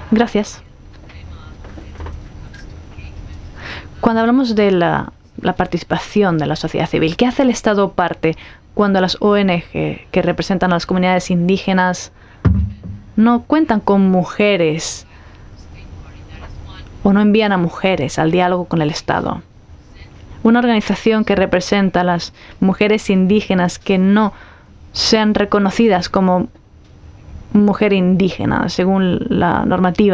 Gracias. Cuando hablamos de la participación de la sociedad civil, ¿qué hace el Estado parte cuando las ONG que representan a las comunidades indígenas no cuentan con mujeres o no envían a mujeres al diálogo con el Estado? Una organización que representa a las mujeres indígenas que no sean reconocidas como mujer indígena según la normativa